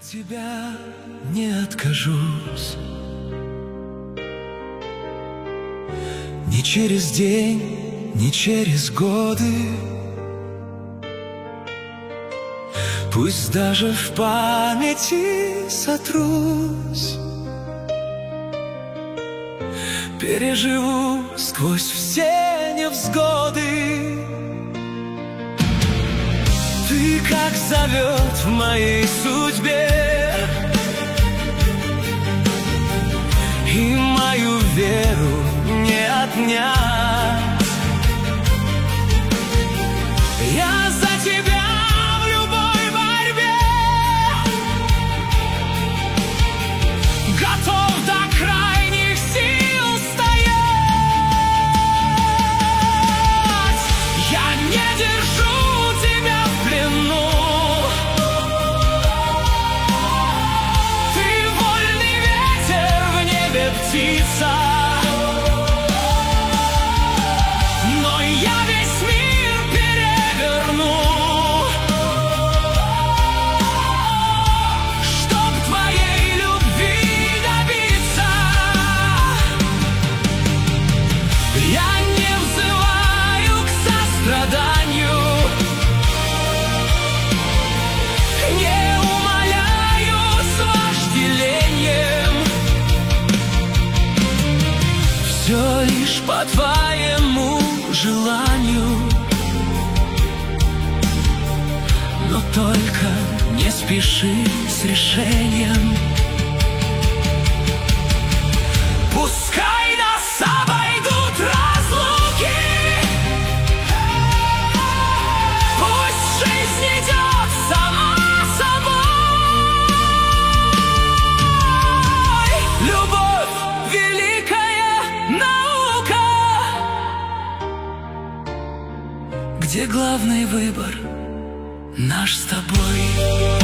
тебя не откажусь. Ни через день, ни через годы. Пусть даже в памяти сотрусь, переживу сквозь все невзгоды. Ты как зовет в моей судьбе, и мою веру не отнять. Я за тебя в любой борьбе готов до крайних сил стоять. Я не держу тебя в плену, ты вольный ветер в небе, птица. Но я весь мир переверну, чтоб твоей любви добиться. Я не взываю к состраданию, не умоляю с вожделением. Все лишь по твоему желанию, но только не спеши с решением. Пускай нас обойдут разлуки, пусть жизнь идет сама собой. Любовь — великая наука, где главный выбор наш с тобой.